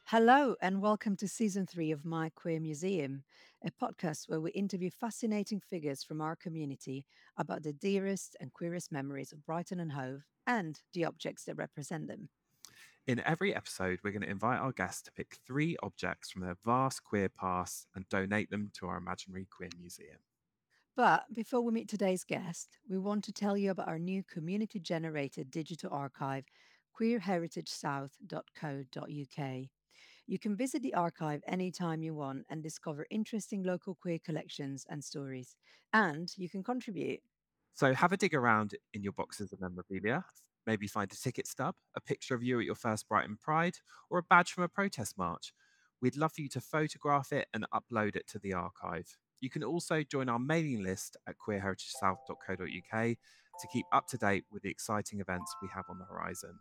Hello, and welcome to season 3 of My Queer Museum, a podcast where we interview fascinating figures from our community about the dearest and queerest memories of Brighton and Hove and the objects that represent them. In every episode, we're going to invite our guests to pick 3 objects from their vast queer past and donate them to our imaginary queer museum. But before we meet today's guest, we want to tell you about our new community generated digital archive, queerheritagesouth.co.uk. You can visit the archive anytime you want and discover interesting local queer collections and stories. And you can contribute. So have a dig around in your boxes of memorabilia. Maybe find a ticket stub, a picture of you at your first Brighton Pride, or a badge from a protest march. We'd love for you to photograph it and upload it to the archive. You can also join our mailing list at queerheritagesouth.co.uk to keep up to date with the exciting events we have on the horizon.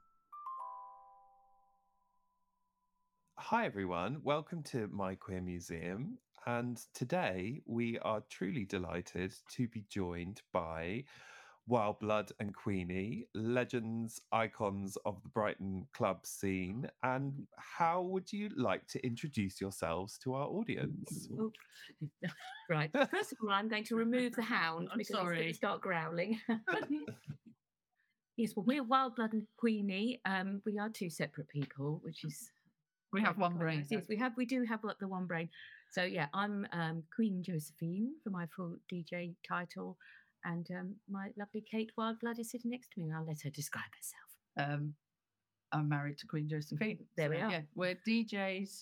Hi, everyone. Welcome to My Queer Museum. And today we are truly delighted to be joined by Wild Blood and Queenie, legends, icons of the Brighton club scene. And how would you like to introduce yourselves to our audience? Oh, right. First of all, I'm going to remove the hound I'm because it's going sorry. to start growling. Yes, well, we're Wild Blood and Queenie. We are two separate people, which is We have one quite brain. nice. Yes, we do have the one brain. So yeah, I'm Queen Josephine for my full DJ title, and my lovely Kate Wildblood is sitting next to me, and I'll let her describe herself. I'm married to Queen Josephine. There we are. Yeah, we're DJs,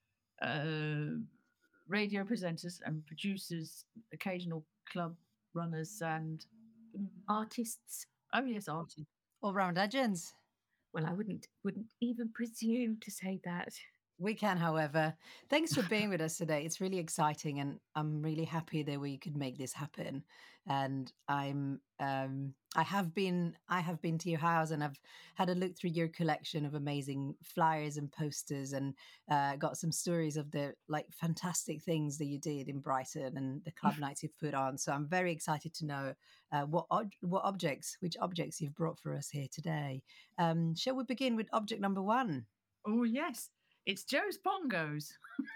radio presenters, and producers, occasional club runners, and Artists. oh yes, artists. All round legends. Well, I wouldn't even presume to say that. We can, however. Thanks for being with us today. It's really exciting, and I'm really happy that we could make this happen. And I have been to your house, and I've had a look through your collection of amazing flyers and posters, and got some stories of the fantastic things that you did in Brighton and the club nights you've put on. So I'm very excited to know which objects you've brought for us here today. Shall we begin with object number 1? Oh yes, it's Joe's bongos.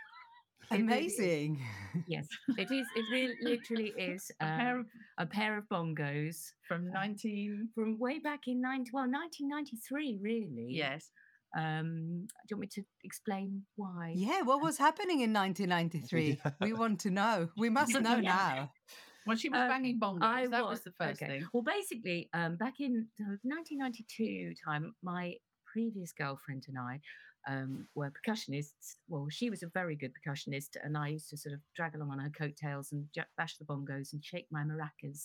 It really is. Amazing. Yes, it is. It really, literally is a pair of bongos From 19. from way back in 1993, really. Yes. Do you want me to explain why? Yeah, what was happening in 1993? We want to know. We must know now. Well, she was banging bongos. That was the first okay. thing. Well, basically, back in 1992 time, my previous girlfriend and I were percussionists. Well, she was a very good percussionist, and I used to sort of drag along on her coattails and bash the bongos and shake my maracas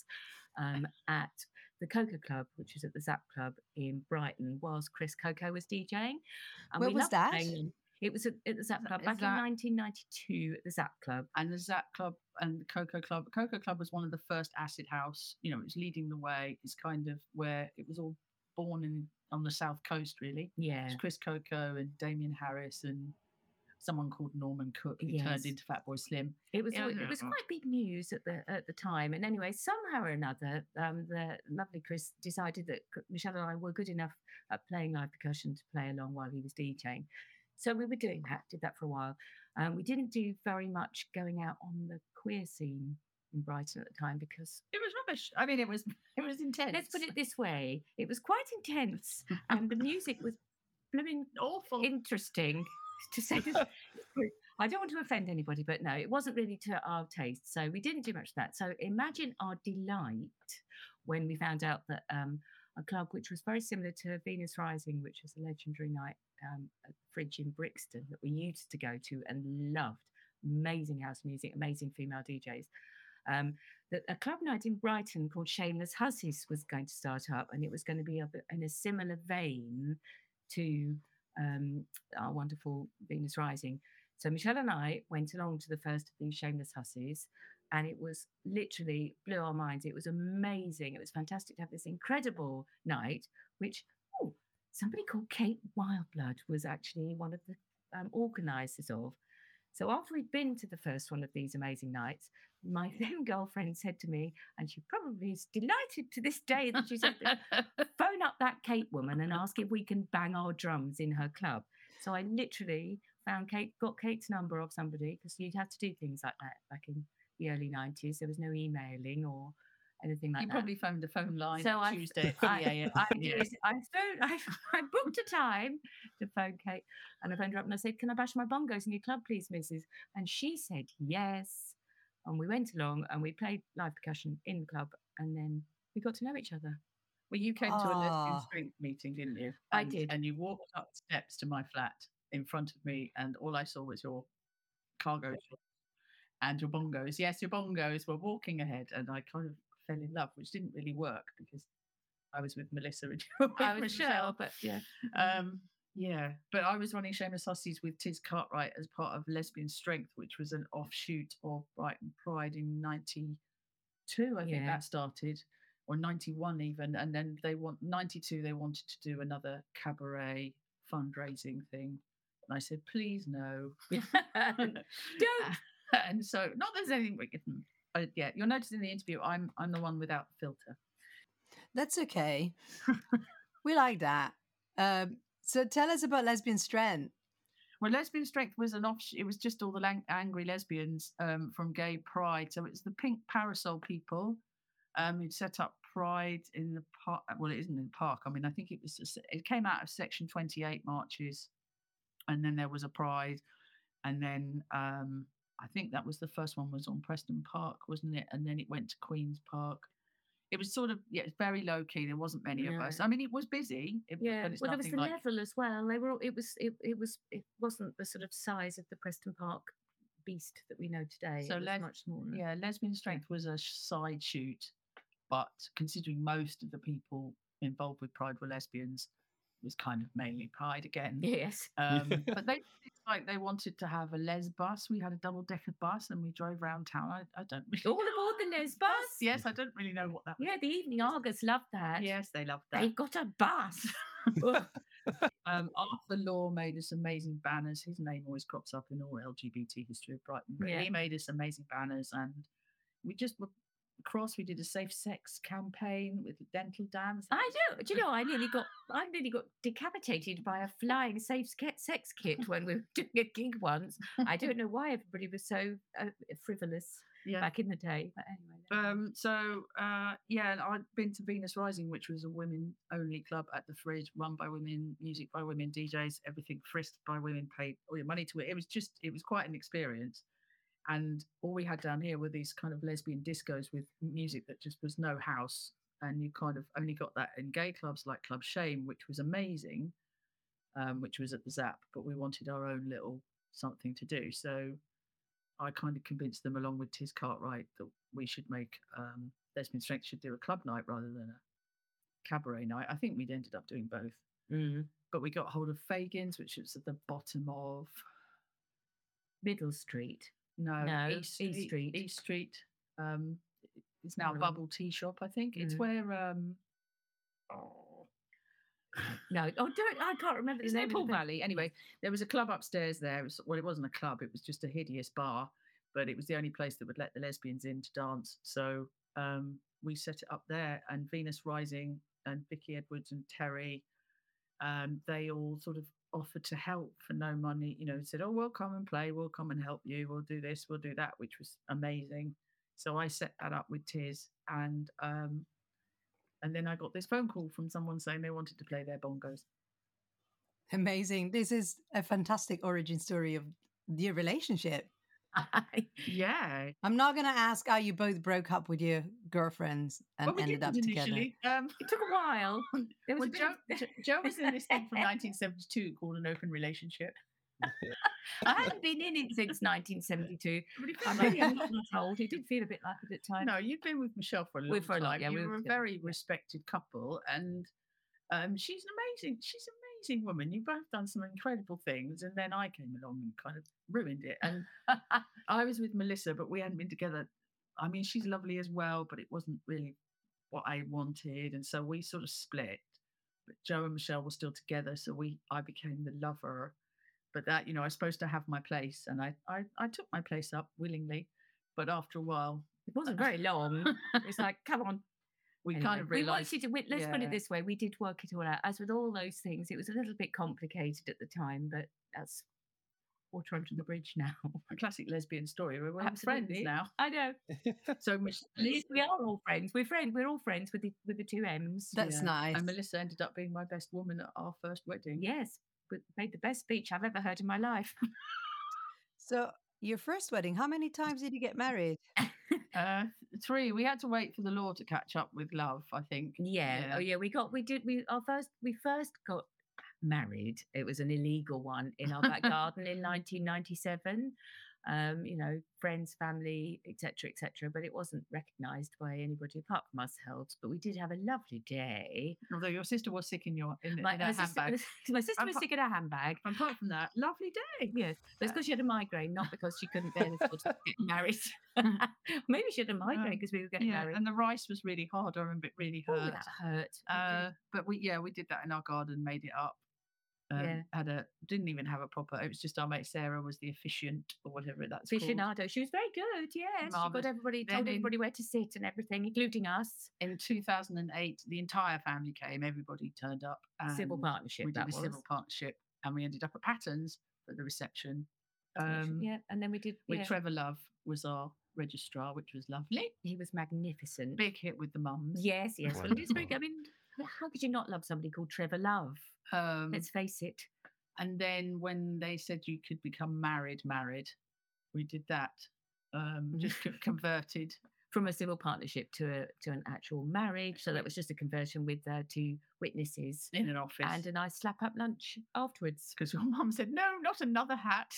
at the Coca Club, which was at the Zap Club in Brighton, whilst Chris Coco was DJing. And Where we was loved that? playing them. It was at the Zap Club Is back in that- 1992 at the Zap Club. And the Zap Club and the Coco Club. Coco Club was one of the first acid house. You know, it was leading the way. It's kind of where it was all born on the south coast, really. Yeah. It was Chris Coco and Damien Harris and someone called Norman Cook who turned Yes. into Fatboy Slim. It was Yeah. it was quite big news at the time. And anyway, somehow or another, the lovely Chris decided that Michelle and I were good enough at playing live percussion to play along while he was DJing. So we were doing that, did that for a while. We didn't do very much going out on the queer scene in Brighton at the time because It was rubbish. I mean, it was intense. let's put it this way, it was quite intense and the music was blooming awful. interesting to say the truth. I don't want to offend anybody, but no, it wasn't really to our taste. So we didn't do much of that. So imagine our delight when we found out that a club which was very similar to Venus Rising, which was a legendary night at the Fridge in Brixton that we used to go to and loved. Amazing house music, amazing female DJs. That a club night in Brighton called Shameless Hussies was going to start up, and it was going to be in a similar vein to our wonderful Venus Rising. So Michelle and I went along to the first of these Shameless Hussies, and it was literally blew our minds. It was amazing. It was fantastic to have this incredible night, which somebody called Kate Wildblood was actually one of the organisers of. So after we'd been to the first one of these amazing nights, my then girlfriend said to me, and she probably is delighted to this day that she said, phone up that Kate woman and ask if we can bang our drums in her club. So I literally found Kate, got Kate's number off somebody, because you'd have to do things like that back in the early 90s. There was no emailing or anything like You that. probably phoned the phone line So Tuesday at 3 a.m. I booked a time to phone Kate, and I phoned her up and I said, "Can I bash my bongos in your club, please, Mrs.?" And she said yes. And we went along and we played live percussion in the club, and then we got to know each other. Well, you came to a lesbian Ah. strength meeting, didn't you? I did. And you walked up the steps to my flat in front of me, and all I saw was your cargo shorts and your bongos. Yes, your bongos were walking ahead, and I kind of fell in love, which didn't really work because I was with Melissa and you were with I was Michelle. but yeah. Yeah, but I was running Seamus Hussies with Tiz Cartwright as part of Lesbian Strength, which was an offshoot of Brighton Pride in 92, I think that started, or 91 even. And then 92, they wanted to do another cabaret fundraising thing. And I said, please, no. Don't. And so, not that there's anything we can, yeah, you'll notice in the interview, I'm the one without the filter. That's okay. We like that. So tell us about Lesbian Strength. Well, Lesbian Strength was an offshoot. It was just all the angry lesbians from Gay Pride. So it's the Pink Parasol people who'd set up Pride in the park. Well, it isn't in the park. I mean, I think it came out of Section 28 marches, and then there was a Pride, and then I think that was the first one was on Preston Park, wasn't it? And then it went to Queen's Park. It was sort of, it's very low key. There wasn't many of us. I mean, it was busy. But it's well, there was the like... level as well. They were. It wasn't the sort of size of the Preston Park beast that we know today. So it was much smaller. Yeah, Lesbian Strength was a side shoot, but considering most of the people involved with Pride were lesbians, it was kind of mainly Pride again. Yes. But they wanted to have a les bus. We had a double-decker bus and we drove around town. I don't really all aboard the les bus. Yes, I don't really know what that was. Yeah, the Evening Argus loved that. Yes, they loved that. They've got a bus. Arthur Law made us amazing banners. His name always crops up in all LGBT history of Brighton. But he made us amazing banners, and we just were cross. We did a safe sex campaign with dental dams. Do you know? I nearly got decapitated by a flying safe sex kit when we were doing a gig once. I don't know why everybody was so frivolous back in the day. But anyway. And I'd been to Venus Rising, which was a women-only club at the Fridge, run by women, music by women, DJs, everything frisked by women, paid all your money to it. It was quite an experience. And all we had down here were these kind of lesbian discos with music that just was no house. And you kind of only got that in gay clubs like Club Shame, which was amazing, which was at the Zap. But we wanted our own little something to do. So I kind of convinced them, along with Tiz Cartwright, that we should make Lesbian Strength should do a club night rather than a cabaret night. I think we'd ended up doing both. But we got hold of Fagin's, which was at the bottom of Middle Street. No, East Street. East Street. It's now Bubble Tea Shop, I think. It's where. I can't remember the name. Paul Valley. Anyway, there was a club upstairs there. It wasn't a club. It was just a hideous bar, but it was the only place that would let the lesbians in to dance. So we set it up there, and Venus Rising and Vicky Edwards and Terry, they all sort of offered to help for no money, said, oh, we'll come and play, we'll come and help you, we'll do this, we'll do that, which was amazing. So I set that up with Tiz, and then I got this phone call from someone saying they wanted to play their bongos. Amazing. This is a fantastic origin story of your relationship. Yeah. I'm not going to ask how you both broke up with your girlfriends and ended up together. It took a while. Joe was in this thing from 1972 called An Open Relationship. I hadn't been in it since 1972. I'm really not old. It did feel a bit like it at times. No, you've been with Michelle for a long time. You were a very respected couple, and she's an amazing woman. You've both done some incredible things, and then I came along and kind of ruined it. And I was with Melissa, but we hadn't been together. I mean, she's lovely as well, but it wasn't really what I wanted, and so we sort of split. But Joe and Michelle were still together, so I became the lover. But that, I was supposed to have my place, and I took my place up willingly. But after a while, it wasn't very long. It's like, come on. We kind of realised. Let's put it this way: we did work it all out. As with all those things, it was a little bit complicated at the time, but water under the bridge now. A classic lesbian story. We're all Absolutely. friends now. I know. So We are all friends. We're all friends with the two M's. That's nice. And Melissa ended up being my best woman at our first wedding. Yes, but made the best speech I've ever heard in my life. So your first wedding, how many times did you get married? 3. We had to wait for the law to catch up with love, I think. Yeah. Oh yeah. We first got married. It was an illegal one in our back garden in 1997. Friends, family, etc., etc. But it wasn't recognised by anybody apart from ourselves. But we did have a lovely day. Although your sister was sick in her My handbag. my sister was sick in her handbag. Apart from that, lovely day. Yes, but it's because she had a migraine, not because she couldn't bear the thought of getting married. Maybe she had a migraine because we were getting married. And the rice was really hard. I remember it really Oh, hurt. that hurt. But we did that in our garden, made it up. Didn't even have a proper. It was just our mate Sarah was the officiant or whatever that's called. Aficionado. She was very good. Yes, Marvellous. she got everybody, Then told everybody where to sit and everything, including us. In 2008, the entire family came. Everybody turned up. Civil partnership. We did a civil partnership, and we ended up at Patton's for the reception. And then we did with Trevor Love was our registrar, which was lovely. He was magnificent. Big hit with the mums. Yes. Well, it is very good. I mean, how could you not love somebody called Trevor Love? Let's face it. And then when they said you could become married, we did that. Just converted from a civil partnership to an actual marriage. So that was just a conversion with 2 witnesses in an office and a nice slap up lunch afterwards. Because your mum said, "No, not another hat."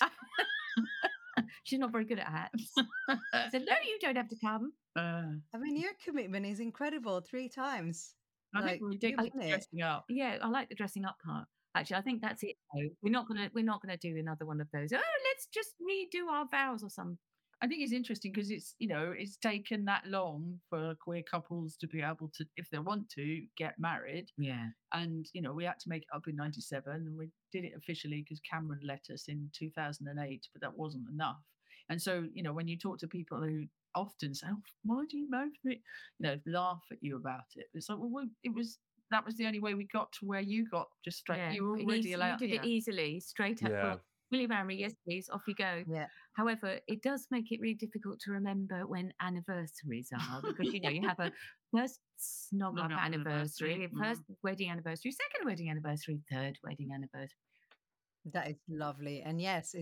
She's not very good at hats. I said, "No, you don't have to come." I mean, your commitment is incredible. 3 times. I think we did dressing up. Yeah, I like the dressing up part. Actually, I think that's it. Though. We're not gonna do another one of those. Oh, let's just redo our vows or something. I think it's interesting because it's taken that long for queer couples to be able to, if they want to, get married. Yeah. And we had to make it up in 97, and we did it officially because Cameron let us in 2008, but that wasn't enough. And so when you talk to people who often say, "Oh, why do you both?" Laugh at you about it. It's like, well, that was the only way we got to where you got, just straight. Yeah. You were already allowed. You did it easily, straight up. Yeah. Will you marry me? Yes, please. Off you go. Yeah. However, it does make it really difficult to remember when anniversaries are because you have a first snog up anniversary, first wedding anniversary, second wedding anniversary, third wedding anniversary. That is lovely, and yes,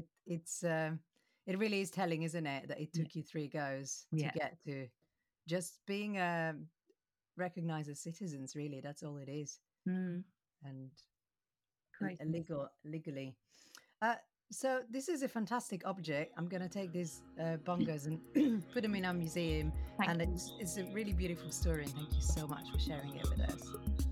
it really is telling, isn't it, that it took you 3 goes to get to just being recognized as citizens. Really, that's all it is, and legally. So this is a fantastic object. I'm going to take these bongos and put them in our museum. It's a really beautiful story. And thank you so much for sharing it with us.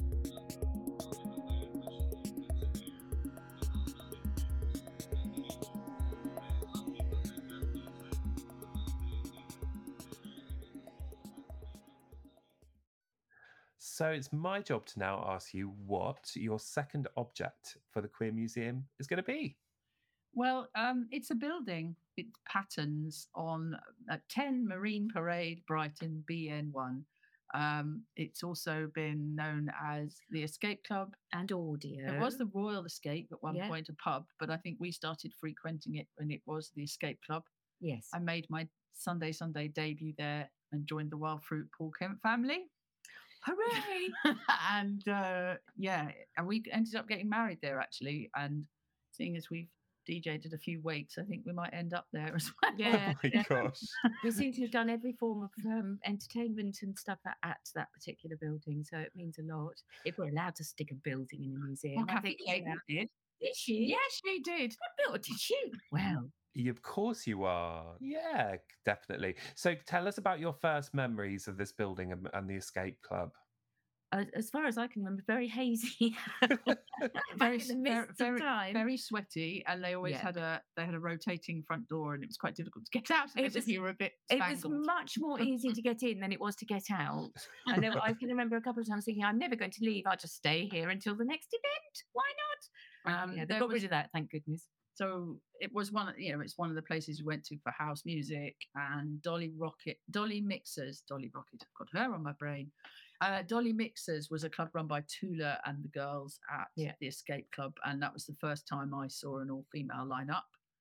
So it's my job to now ask you what your second object for the Queer Museum is going to be. Well, it's a building. It patterns on 10 Marine Parade, Brighton, BN1. It's also been known as the Escape Club and Audio. It was the Royal Escape at one point, a pub, but I think we started frequenting it when it was the Escape Club. Yes. I made my Sunday debut there and joined the Wild Fruit Paul Kemp family. Hooray! And and we ended up getting married there actually. And seeing as we've DJ'd at a few wakes, I think we might end up there as well. Yeah. Oh my gosh. We seem to have done every form of entertainment and stuff at that particular building, so it means a lot. If we're allowed to stick a building in a museum, I think Kate did. Did she? Yes, she did. What did she? Well. Of course you are. Yeah, definitely. So tell us about your first memories of this building and the Escape Club. As far as I can remember, very hazy. very sweaty, and they always had a rotating front door, and it was quite difficult to get out of it if you were a bit spangled. It was much more easy to get in than it was to get out. And then I can remember a couple of times thinking, I'm never going to leave. I'll just stay here until the next event. Why not? They got rid of that, thank goodness. So it was it's one of the places we went to for house music and Dolly Mixers. Dolly Rocket, I've got her on my brain. Dolly Mixers was a club run by Tula and the girls at the Escape Club, and that was the first time I saw an all-female lineup.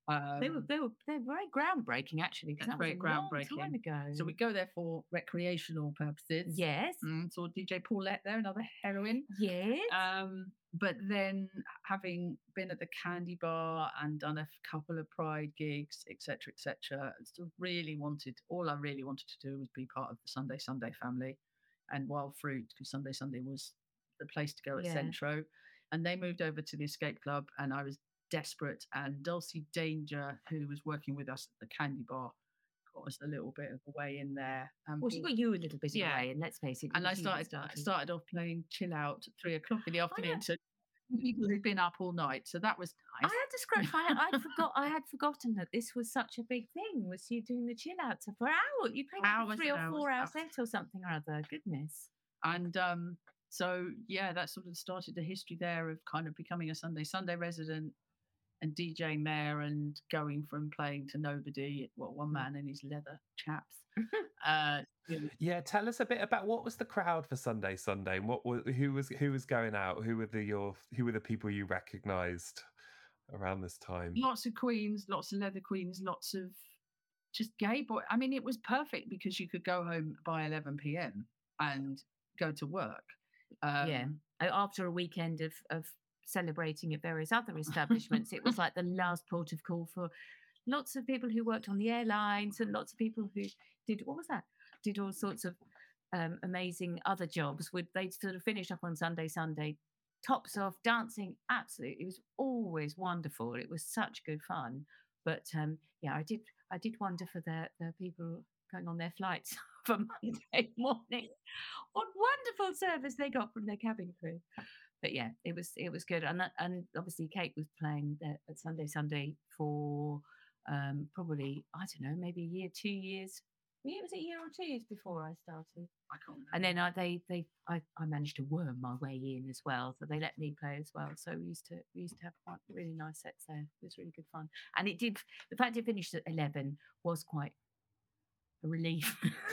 They're very groundbreaking, actually, because That's that was very a long groundbreaking. time ago. So we go there for recreational purposes. Yes. Saw DJ Paulette there, another heroine. Yes. But then, having been at the Candy Bar and done a couple of Pride gigs, etc., etc., all I really wanted to do was be part of the Sunday Sunday family and Wild Fruit, because Sunday Sunday was the place to go at Centro. And they moved over to the Escape Club, and I was desperate. And Dulcie Danger, who was working with us at the Candy Bar, got us a little bit of a way in there. Well, she got you a little bit away, and let's face it. And I started off playing Chill Out at 3 o'clock in the afternoon to people who'd been up all night. So that was nice. I had to scratch I had forgotten that this was such a big thing. Was you doing the Chill Out for hours? You played Hours 3 or and 4 hours. hours set or something or other. Goodness. And so that sort of started the history there of kind of becoming a Sunday Sunday resident and DJing there, and going from playing to nobody. One man in his leather chaps. Yeah, tell us a bit about what was the crowd for Sunday Sunday, and who was going out? Who were the people you recognised around this time? Lots of queens, lots of leather queens, lots of just gay boy. I mean, it was perfect because you could go home by 11 p.m. and go to work. After a weekend of celebrating at various other establishments, it was like the last port of call for lots of people who worked on the airlines and lots of people who did all sorts of amazing other jobs. They'd sort of finish up on Sunday tops off, dancing. Absolutely, it was always wonderful. It was such good fun. But I did wonder for the people going on their flights for Monday morning what wonderful service they got from their cabin crew. But yeah, it was good, and obviously Kate was playing there at Sunday for probably, I don't know, maybe a year, 2 years. Was it a year or 2 years before I started? I can't remember. And then I managed to worm my way in as well, so they let me play as well. So we used to have quite really nice sets there. It was really good fun, and the fact it finished at 11 was quite a relief.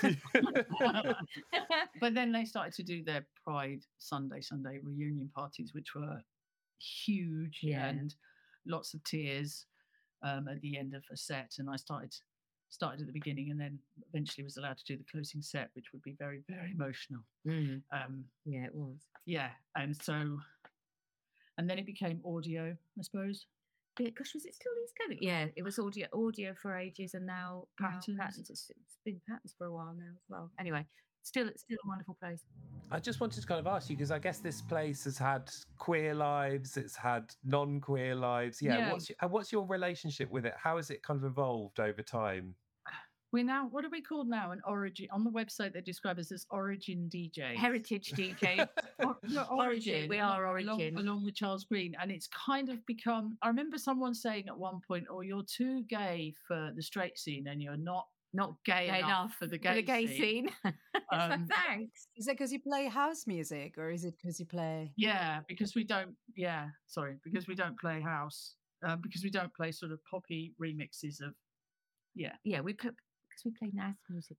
But then they started to do their Pride Sunday reunion parties, which were huge and lots of tears at the end of a set. And I started at the beginning, and then eventually was allowed to do the closing set, which would be very, very emotional. It was. Yeah, and then it became audio, I suppose. Yeah, gosh, was it still East Coast? Yeah, it was audio for ages, and now Patterns. It's been Patterns for a while now as well. Anyway, still a wonderful place. I just wanted to kind of ask you, because I guess this place has had queer lives, it's had non-queer lives. What's your relationship with it? How has it kind of evolved over time? We're now, what are we called now? An origin. On the website, they describe us as Origin DJ. Heritage DJ. Origin. We are Origin. Along with Charles Green. And it's kind of become, I remember someone saying at one point, oh, you're too gay for the straight scene and you're not gay enough for the gay scene. Thanks. Is it because you play house music, or is it because you play? Yeah, because we don't play house. Because we don't play sort of poppy remixes of, because we play nice music.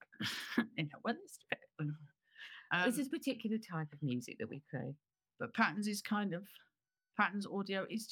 It's a particular type of music that we play. But Patterns is kind of Patterns audio. It's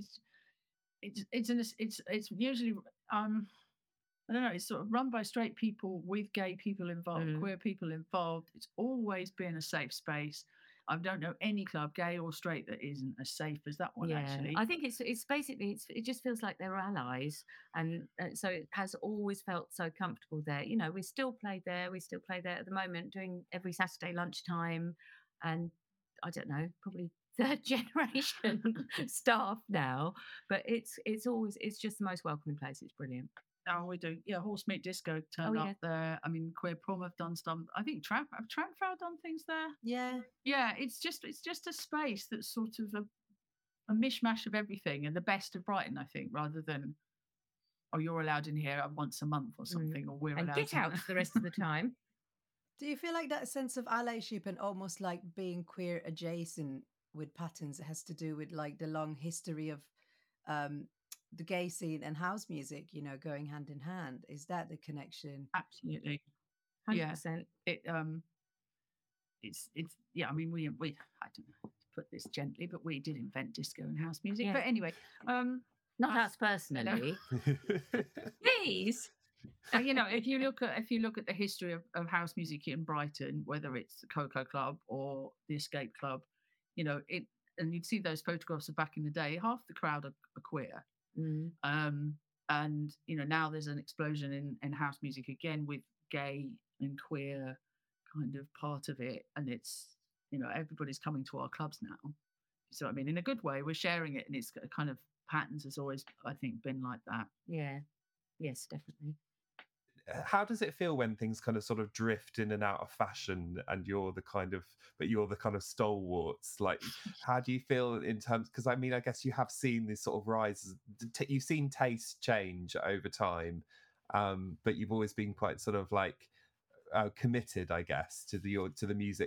usually I don't know. It's sort of run by straight people with gay people involved, queer people involved. It's always been a safe space. I don't know any club, gay or straight, that isn't as safe as that one. Actually, I think it's basically it just feels like they're allies, and so it has always felt so comfortable there. You know, we still play there. We still play there at the moment, doing every Saturday lunchtime, and I don't know, probably third generation staff now. But it's just the most welcoming place. It's brilliant. Oh, we do. Yeah, Horse Meat Disco turned up there. I mean, Queer Prom have done some. I think Tramp Frau done things there. Yeah. Yeah, it's just a space that's sort of a mishmash of everything and the best of Brighton, I think, rather than, oh, you're allowed in here once a month or something, or we're allowed get out the rest of the time. Do you feel like that sense of allyship and almost like being queer adjacent with Patterns has to do with like the long history of the gay scene and house music, you know, going hand in hand? Is that the connection? Absolutely. 100%. Yeah. It's I mean, we I don't know how to put this gently, but we did invent disco and house music. Yeah. But anyway, Not us personally. Please. If you look at the history of house music in Brighton, whether it's the Cocoa Club or the Escape Club, and you'd see those photographs of back in the day, half the crowd are queer. And now there's an explosion in house music again with gay and queer kind of part of it, and it's everybody's coming to our clubs now. So I mean, in a good way, we're sharing it, and it's kind of patterns has always, I think, been like that. Yeah. Yes, definitely. How does it feel when things kind of sort of drift in and out of fashion, and you're the kind of stalwarts? Like, how do you feel in terms? Because I mean, I guess you have seen this sort of rise. You've seen taste change over time, but you've always been quite sort of like committed, I guess, to your music.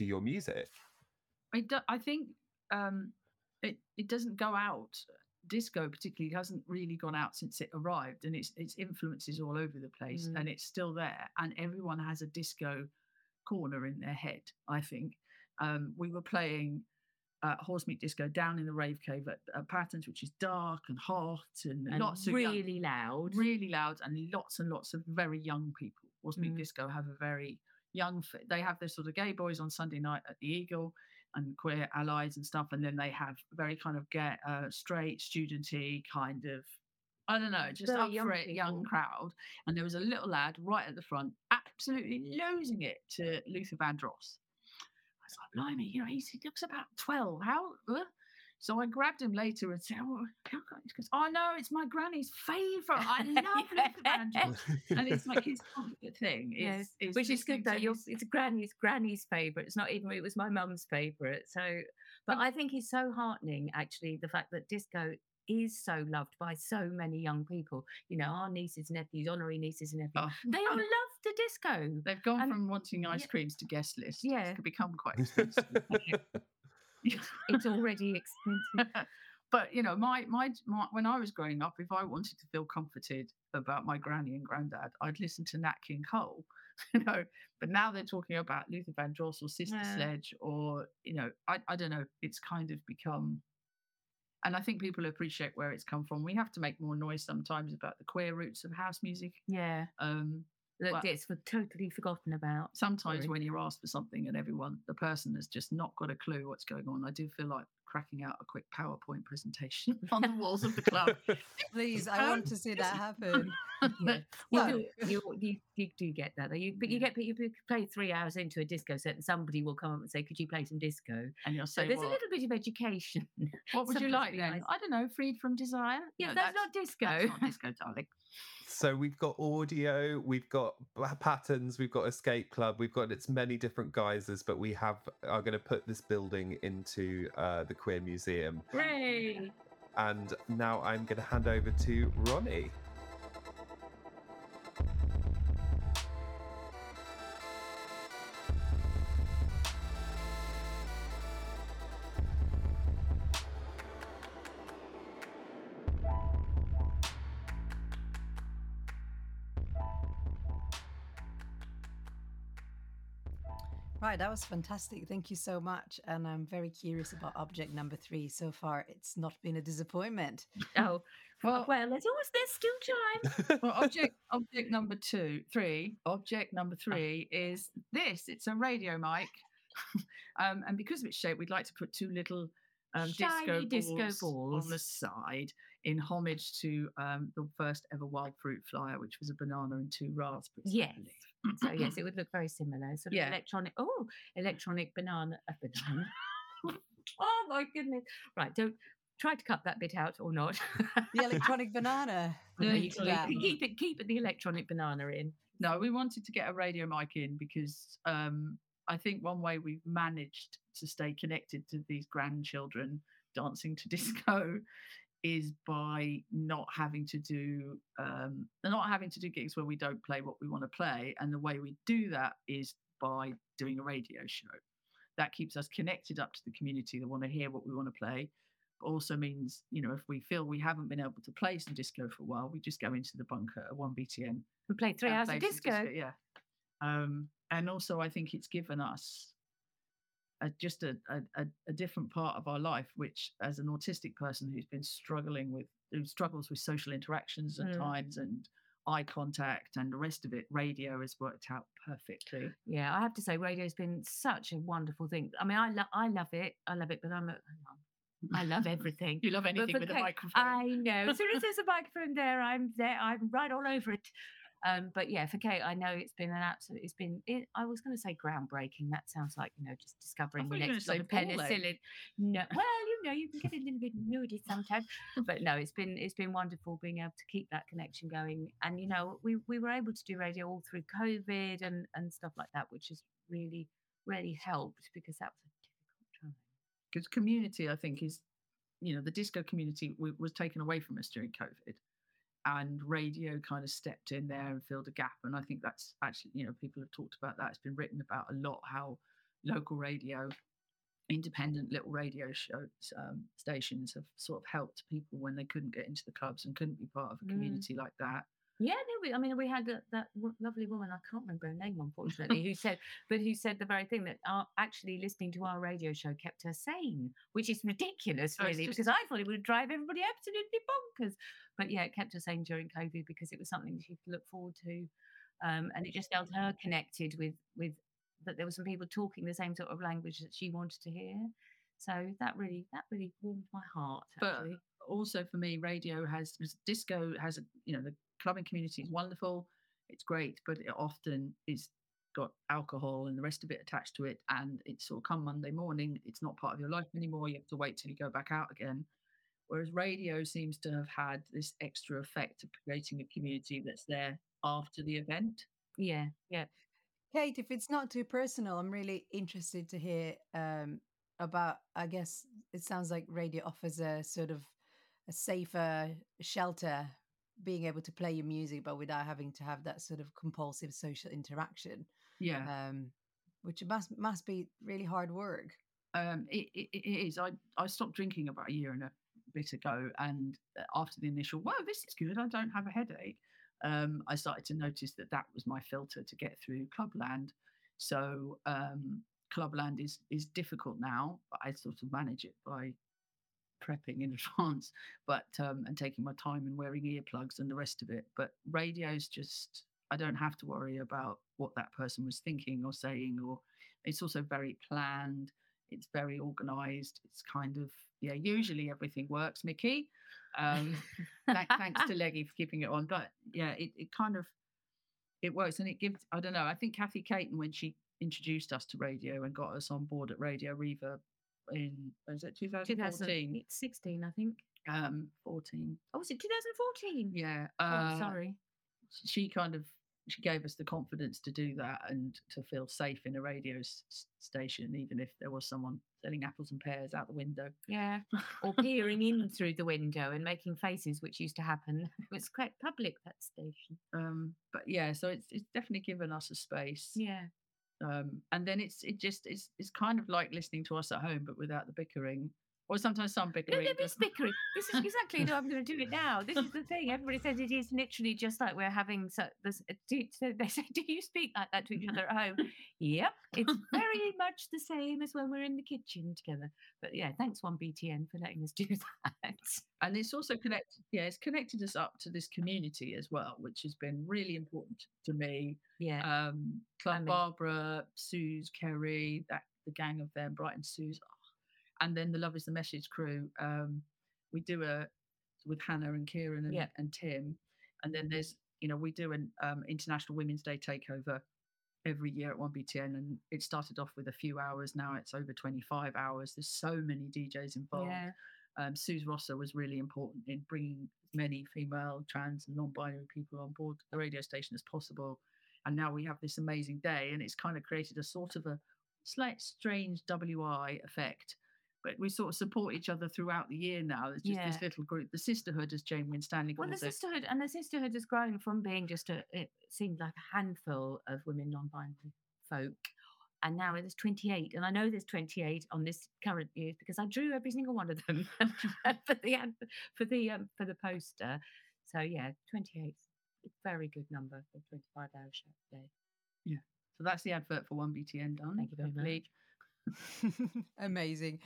I think it doesn't go out. Disco particularly hasn't really gone out since it arrived, and its influences all over the place, and it's still there, and everyone has a disco corner in their head. I think we were playing Horsemeat Disco down in the Rave Cave at Patterns, which is dark and hot and lots of really loud, and lots of very young people. Horsemeat Disco have a very young. They have their sort of gay boys on Sunday night at the Eagle, and queer allies and stuff, and then they have very kind of gay, straight, studenty kind of, I don't know, just up for it, young crowd. And there was a little lad right at the front, absolutely losing it to Luther Vandross. I was like, blimey, he looks about 12. How? So I grabbed him later and said, he goes, oh no, it's my granny's favourite. I love Luther Vandross. And it's like his thing. Yes, which is good though. It's granny's favourite. It's not even, it was my mum's favourite. So, but I think it's so heartening, actually, the fact that disco is so loved by so many young people. Our nieces, nephews, honorary nieces and nephews, they all love the disco. They've gone from wanting ice creams to guest lists. Yeah. It's become quite expensive. It's already expensive. But my when I was growing up, if I wanted to feel comforted about my granny and granddad, I'd listen to Nat King Cole. But now they're talking about Luther Vandross or Sister Sledge, or I don't know. It's kind of become, and I think people appreciate where it's come from. We have to make more noise sometimes about the queer roots of house music. Yeah. That gets totally forgotten about. Sometimes when you're asked for something and the person has just not got a clue what's going on, I do feel like cracking out a quick PowerPoint presentation on the walls of the club. Please, I want to see that happen. You do get that, though. But you play 3 hours into a disco set, and somebody will come up and say, "Could you play some disco?" And you'll say, "There's a little bit of education." What would you like then? I don't know. Freed from Desire. Yeah, that's not disco. That's not disco, darling. So we've got audio, we've got Patterns, we've got Escape Club, we've got its many different guises, but we are going to put this building into the Queer Museum. Hooray! And now I'm going to hand over to Ronnie. Right, that was fantastic. Thank you so much. And I'm very curious about object number 3. So far, it's not been a disappointment. Oh, well, there's still time. Well, object number 3 is this. It's a radio mic. And because of its shape, we'd like to put 2 little disco balls on the side in homage to the first ever Wild Fruit flyer, which was a banana and 2 raspberries. Yes. So yes, it would look very similar. Sort of electronic banana. Oh my goodness! Right, don't try to cut that bit out or not. The electronic banana. No, you keep the electronic banana in. No, we wanted to get a radio mic in because I think one way we've managed to stay connected to these grandchildren dancing to disco is by not having to do gigs where we don't play what we want to play. And the way we do that is by doing a radio show. That keeps us connected up to the community that want to hear what we want to play. But also means, if we feel we haven't been able to play some disco for a while, we just go into the bunker at 1BTN. We play 3 hours of disco. Yeah. And also I think it's given us just a different part of our life, which as an autistic person who struggles with social interactions at times and eye contact and the rest of it, radio has worked out perfectly. Yeah, I have to say, radio's been such a wonderful thing. I mean, I love it, but I love everything. You love anything with a microphone. I know. As soon as there's a microphone there. I'm right all over it. But yeah, for Kate, I know it's been I was going to say groundbreaking. That sounds like, just discovering the next lot of penicillin. No, well, you can get a little bit moody sometimes, but no, it's been wonderful being able to keep that connection going. And we were able to do radio all through COVID and stuff like that, which has really, really helped, because that was a difficult time. Because community, I think, is, the disco community was taken away from us during COVID. And radio kind of stepped in there and filled a gap. And I think that's actually, people have talked about that. It's been written about a lot, how local radio, independent little radio shows, stations have sort of helped people when they couldn't get into the clubs and couldn't be part of a community like that. Yeah, no, we had that lovely woman, I can't remember her name, unfortunately, who said the very thing, that actually listening to our radio show kept her sane, which is ridiculous, really, because I thought it would drive everybody absolutely bonkers. But yeah, it kept her sane during COVID because it was something she could look forward to. And it just held her connected with that there were some people talking the same sort of language that she wanted to hear. So that really warmed my heart, actually. But also for me, disco has, the clubbing community is wonderful. It's great, but it often is got alcohol and the rest of it attached to it. And it's sort of come Monday morning, it's not part of your life anymore. You have to wait till you go back out again. Whereas radio seems to have had this extra effect of creating a community that's there after the event. Yeah. Kate, if it's not too personal, I'm really interested to hear about, I guess it sounds like radio offers a sort of a safer shelter, being able to play your music, but without having to have that sort of compulsive social interaction. Yeah. Which must be really hard work. It is. I stopped drinking about a year and a bit ago, and after the initial, well, this is good, I don't have a headache, I started to notice that was my filter to get through Clubland. So Clubland is difficult now, but I sort of manage it by prepping in advance, but and taking my time and wearing earplugs and the rest of it. But radio's just, I don't have to worry about what that person was thinking or saying, or it's also very planned, it's very organized, it's kind of, usually everything works, Mickey. Thanks to Leggy for keeping it on, but yeah, it kind of, it works, and it gives, I don't know, I think Kathy Caton, when she introduced us to radio and got us on board at Radio Reverb in, was it 2014? 16, I think. 14. Oh, was it 2014? Yeah. Sorry. She gave us the confidence to do that and to feel safe in a radio station, even if there was someone selling apples and pears out the window. Yeah, or peering in through the window and making faces, which used to happen. It was quite public, that station. But yeah, so it's definitely given us a space. Yeah. And then it's kind of like listening to us at home, but without the bickering. Or sometimes some bickering. No, there is bickering. This is exactly how I'm going to do it now. This is the thing. Everybody says it is literally just like we're having. So they say, "Do you speak like that to each other at home?" Yep, it's very much the same as when we're in the kitchen together. But yeah, thanks 1BTN for letting us do that. And it's also connected. Yeah, it's connected us up to this community as well, which has been really important to me. Yeah. Club Barbara, Suze, Kerry, the gang of them, Brighton Suze. And then the Love is the Message crew, we do with Hannah and Kieran and Tim. And then there's, we do an International Women's Day takeover every year at 1BTN. And it started off with a few hours. Now it's over 25 hours. There's so many DJs involved. Yeah. Suze Rosser was really important in bringing as many female, trans and non-binary people on board the radio station as possible. And now we have this amazing day. And it's kind of created a sort of a slight strange WI effect. But we sort of support each other throughout the year now. There's just this little group, the sisterhood, as Jane Winstanley calls it. The sisterhood has grown from being just it seemed like a handful of women non-binary folk, and now there's 28. And I know there's 28 on this current year because I drew every single one of them for the poster. So yeah, 28, very good number for 25 hour show day. Yeah. So that's the advert for 1BTN done. Thank you very much. Amazing.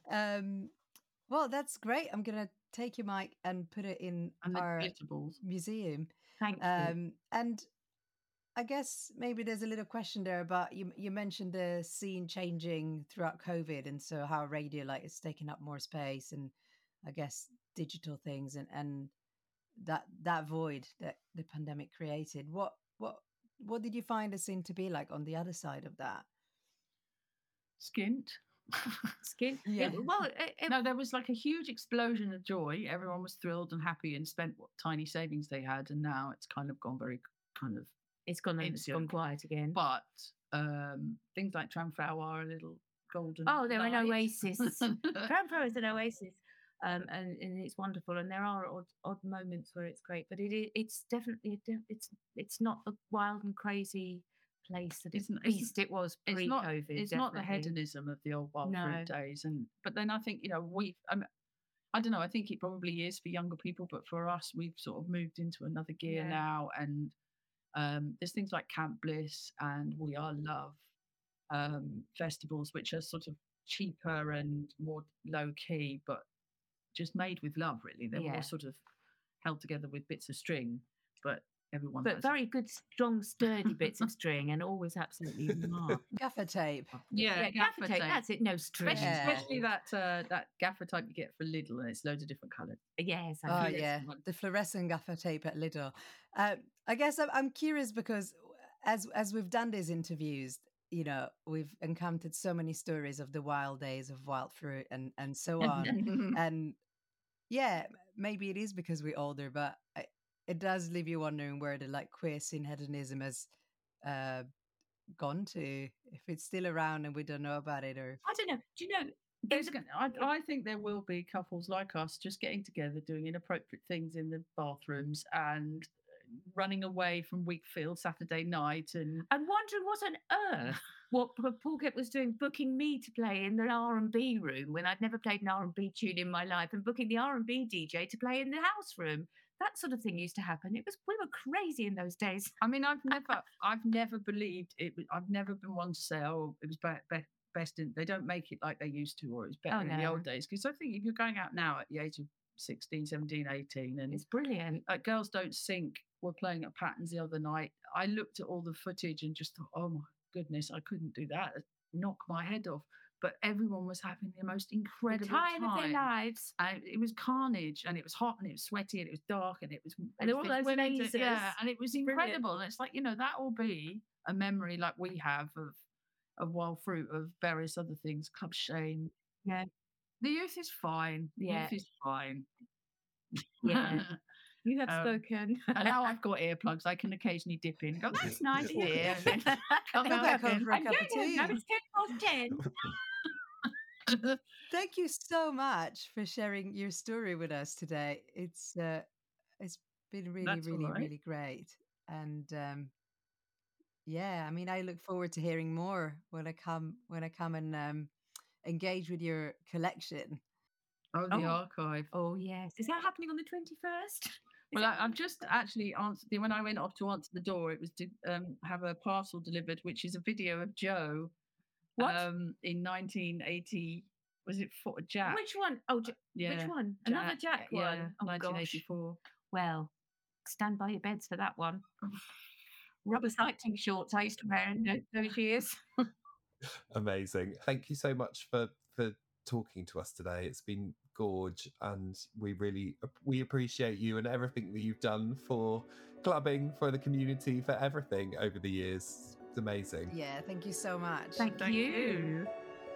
Well, that's great. I'm gonna take your mic and put it in And the our glitter balls. museum. Thank you. And I guess maybe there's a little question there about you mentioned the scene changing throughout COVID, and so how radio like is taking up more space, and I guess digital things, and that void that the pandemic created. What did you find the scene to be like on the other side of that? Skint. Skin. Yeah. No, there was like a huge explosion of joy. Everyone was thrilled and happy and spent what tiny savings they had, and now it's kind of gone very kind of. It's gone Instant. quiet again. But things like Tramfau are a little golden. Oh, they're an light. oasis. Tramfau is an oasis, and it's wonderful. And there are odd moments where it's great, but it's definitely it's not the wild and crazy place that it was pre-COVID. It's not the hedonism of the old wild fruit days. But then I think I don't know. I think it probably is for younger people, but for us, we've sort of moved into another gear now, and there's things like Camp Bliss and We Are Love festivals, which are sort of cheaper and more low key, but just made with love. Really, they're all sort of held together with bits of string, but everyone. But very good, strong, sturdy bits of string, and always absolutely marked. Gaffer tape. Yeah, gaffer tape. That's it. No string. Especially that gaffer tape you get for Lidl, and it's loads of different colours. Yes. Oh yeah, the fluorescent gaffer tape at Lidl. I guess I'm curious because as we've done these interviews, we've encountered so many stories of the wild days of wild fruit and so on. And yeah, maybe it is because we're older, but it does leave you wondering where the like queer scene hedonism has gone to, if it's still around and we don't know about it, or I don't know. Do you know? I think there will be couples like us just getting together, doing inappropriate things in the bathrooms and running away from Wakefield Saturday night and wondering what on earth what Paul was doing, booking me to play in the R&B room when I'd never played an R&B tune in my life, and booking the R&B DJ to play in the house room. That sort of thing used to happen. We were crazy in those days. I mean, I've never believed it. I've never been one to say, oh, it was best in. They don't make it like they used to, or it was better in the old days. Because I think if you're going out now at the age of 16, 17, 18, and it's brilliant. Like Girls Don't Sink were playing at Patton's the other night. I looked at all the footage and just thought, oh my goodness, I couldn't do that. It'd knock my head off. But everyone was having the most incredible time of their lives. And it was carnage, and it was hot, and it was sweaty, and it was dark, and it was and all those lasers. And it was incredible. And it's like, that will be a memory like we have of Wild Fruit, of various other things, Club Shame. Yeah. The youth is fine. Yeah. Youth is fine. Yeah. You have spoken. And now I've got earplugs. I can occasionally dip in and go, that's nice here. Come back home for a cup of tea. It's 10:10. Thank you so much for sharing your story with us today. It's been really great. And I mean, I look forward to hearing more when I come and engage with your collection. Oh, the archive. Oh, yes. Is that happening on the 21st? Well, I've just actually answered. When I went off to answer the door, it was to have a parcel delivered, which is a video of Joe. What? In 1980, was it for Jack? Which one? Oh, yeah. Which one? Jack, Another Jack one? Yeah, oh, 1984. Gosh. Well, stand by your beds for that one. Rubber cycling shorts I used to wear in those years. Amazing. Thank you so much for talking to us today. It's been gorge, and we appreciate you and everything that you've done for clubbing, for the community, for everything over the years. It's amazing. Yeah, thank you so much. Thank you.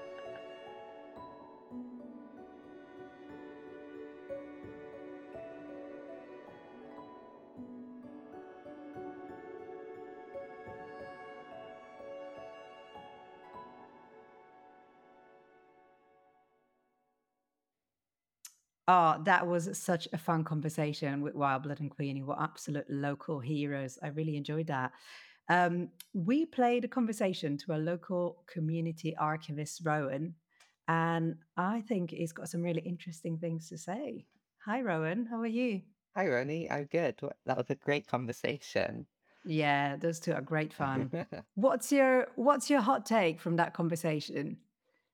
Oh, that was such a fun conversation with Wild Blood and Queenie. What absolute local heroes. I really enjoyed that. We played a conversation to a local community archivist, Rowan, and I think he's got some really interesting things to say. Hi, Rowan. How are you? Hi, Ronnie. I'm good. That was a great conversation. Yeah, those two are great fun. What's your hot take from that conversation?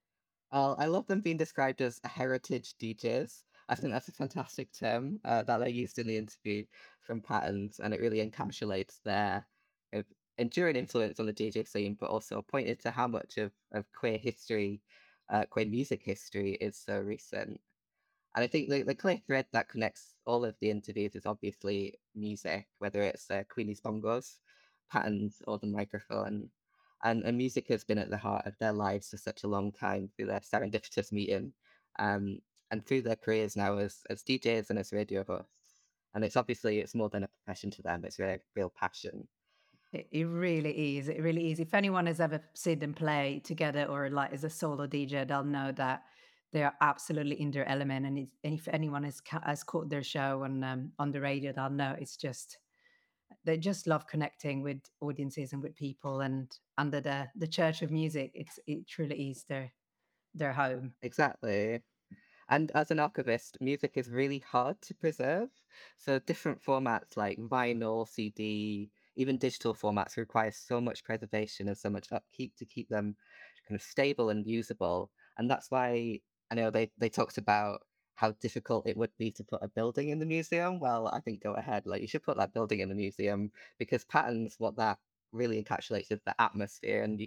I love them being described as heritage DJs. I think that's a fantastic term that they used in the interview from Patterns, and it really encapsulates their uh, enduring influence on the DJ scene, but also pointed to how much of queer history, queer music history, is so recent. And I think the clear thread that connects all of the interviews is obviously music, whether it's Queenie's bongos, Patterns, or the microphone. And music has been at the heart of their lives for such a long time through their serendipitous meeting, um, and through their careers now as DJs and as radio hosts. And it's more than a profession to them; it's a real passion. It really is. It really is. If anyone has ever seen them play together or like as a solo DJ, they'll know that they are absolutely in their element. And if anyone has caught their show on the radio, they'll know it's just they just love connecting with audiences and with people. And under the Church of Music, it truly is their home. Exactly. And as an archivist, music is really hard to preserve. So different formats like vinyl, CD, even digital formats require so much preservation and so much upkeep to keep them kind of stable and usable. And that's why I know they talked about how difficult it would be to put a building in the museum. Well, I think go ahead, like you should put that building in the museum because Patterns, what that really encapsulates is the atmosphere, and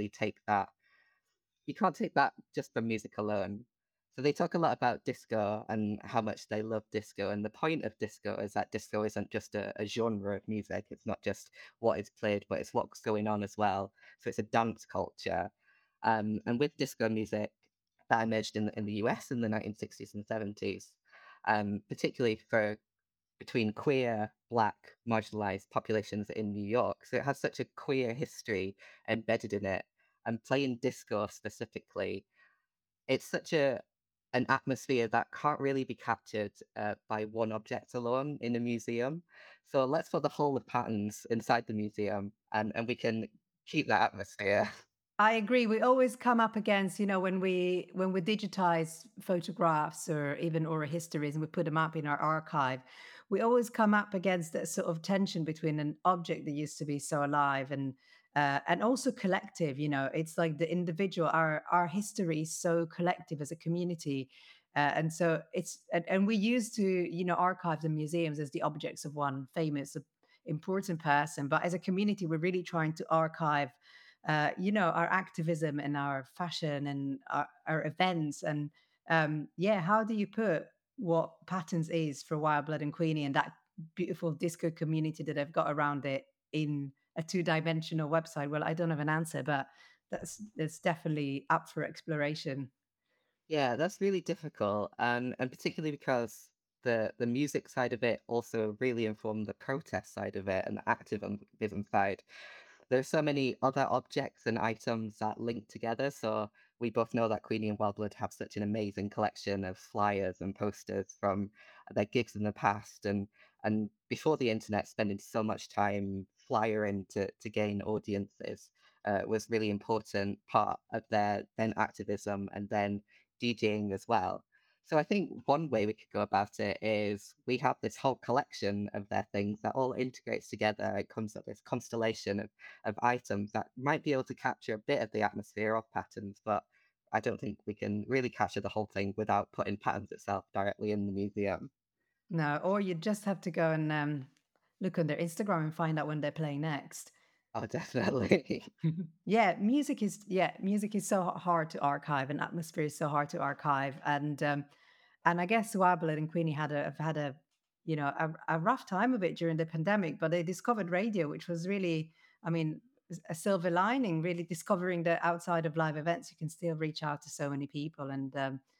you can't take that just from music alone. So they talk a lot about disco and how much they love disco. And the point of disco is that disco isn't just a genre of music. It's not just what is played, but it's what's going on as well. So it's a dance culture. And with disco music that emerged in the US in the 1960s and 70s, particularly for between queer, black, marginalized populations in New York. So it has such a queer history embedded in it. And playing disco specifically, it's such an atmosphere that can't really be captured by one object alone in a museum. So let's put the whole of Patterns inside the museum, and we can keep that atmosphere. I agree. We always come up against, when we digitize photographs or even oral histories and we put them up in our archive, we always come up against that sort of tension between an object that used to be so alive and also collective. It's like the individual. Our history is so collective as a community, and so and we used to archives and museums as the objects of one famous important person, but as a community, we're really trying to archive our activism and our fashion and our events. And yeah, how do you put what Patterns is for Wild Blood and Queenie and that beautiful disco community that they've got around it in a two-dimensional website? Well, I don't have an answer, but that's definitely up for exploration. Yeah, that's really difficult, and particularly because the music side of it also really informed the protest side of it and the activism side. There's so many other objects and items that link together. So we both know that Queenie and Wildwood have such an amazing collection of flyers and posters from their gigs in the past, and before the internet, spending so much time flyering to gain audiences was really important part of their then activism and then DJing as well. So I think one way we could go about it is we have this whole collection of their things that all integrates together. It comes up this constellation of items that might be able to capture a bit of the atmosphere of Patterns, but I don't think we can really capture the whole thing without putting Patterns itself directly in the museum. No, or you just have to go and look on their Instagram and find out when they're playing next. Oh, definitely. Music is so hard to archive, and atmosphere is so hard to archive. And I guess Wablet and Queenie have had a rough time of it during the pandemic, but they discovered radio, which was really, I mean, a silver lining. Really discovering that outside of live events, you can still reach out to so many people. And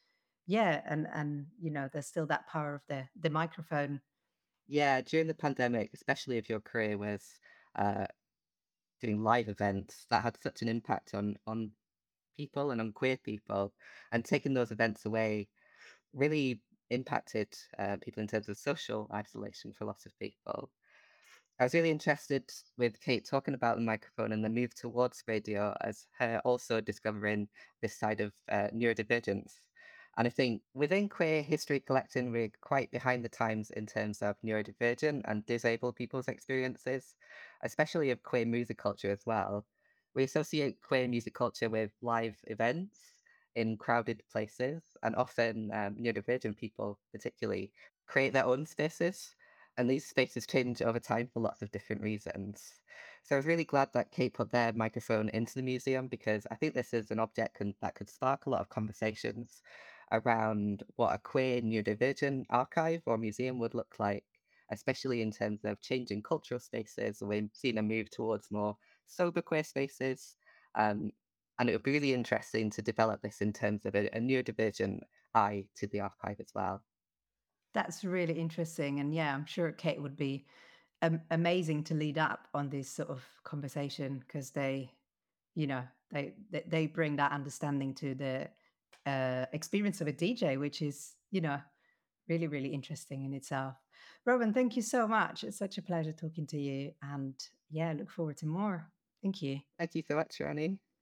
and there's still that power of the microphone. Yeah, during the pandemic, especially if your career was uh, doing live events, that had such an impact on people and on queer people, and taking those events away really impacted people in terms of social isolation for lots of people. I was really interested with Kate talking about the microphone and the move towards radio as her also discovering this side of neurodivergence. And I think within queer history collecting, we're quite behind the times in terms of neurodivergent and disabled people's experiences, especially of queer music culture as well. We associate queer music culture with live events, in crowded places, and often neurodivergent people, particularly, create their own spaces, and these spaces change over time for lots of different reasons. So I was really glad that Kate put their microphone into the museum because I think this is an object that could spark a lot of conversations around what a queer neurodivergent archive or museum would look like, especially in terms of changing cultural spaces. We've seen a move towards more sober queer spaces. Um, and it would be really interesting to develop this in terms of a neurodivergent eye to the archive as well. That's really interesting. And yeah, I'm sure Kate would be amazing to lead up on this sort of conversation because they, you know, they bring that understanding to the experience of a DJ, which is, you know, really, really interesting in itself. Robin, thank you so much. It's such a pleasure talking to you. And yeah, look forward to more. Thank you. Thank you so much, Ronnie.